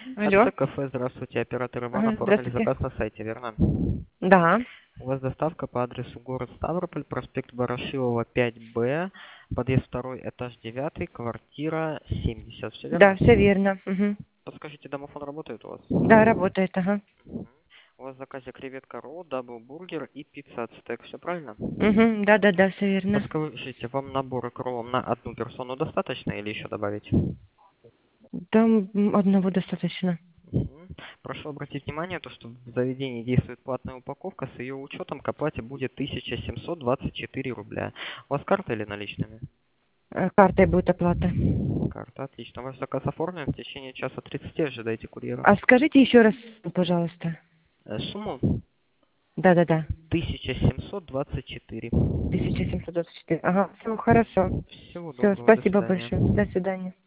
Алло. КФ, здравствуйте. Оператор Иван, Ага, оформили здравствуйте. заказ на сайте, верно? Да, У вас доставка по адресу город Ставрополь, проспект Ворошилова, 5Б, подъезд 2, этаж 9, квартира 70. Все да, верно? все верно. Мгм. Подскажите, домофон работает у вас? Да, работает, ага. Мгм. У вас в заказе креветка ролл, даблбургер и пицца от стек. Все правильно? Угу, да, да, да, все верно. Подскажите, вам набора к роллам на одну персону достаточно или еще добавить? Там одного достаточно. Мгм. Прошу обратить внимание, то, что в заведении действует платная упаковка, с ее учетом к оплате будет 1724 рубля. У вас карта или наличными? Картой будет оплата. Карта, отлично. Ваш заказ оформлен, в течение часа 30 ожидайте курьера. А скажите еще раз, пожалуйста. Сумму Да, да, да. 1724. 1724. Ага, все хорошо. Всего Все, доброго, до спасибо свидания. большое. До свидания.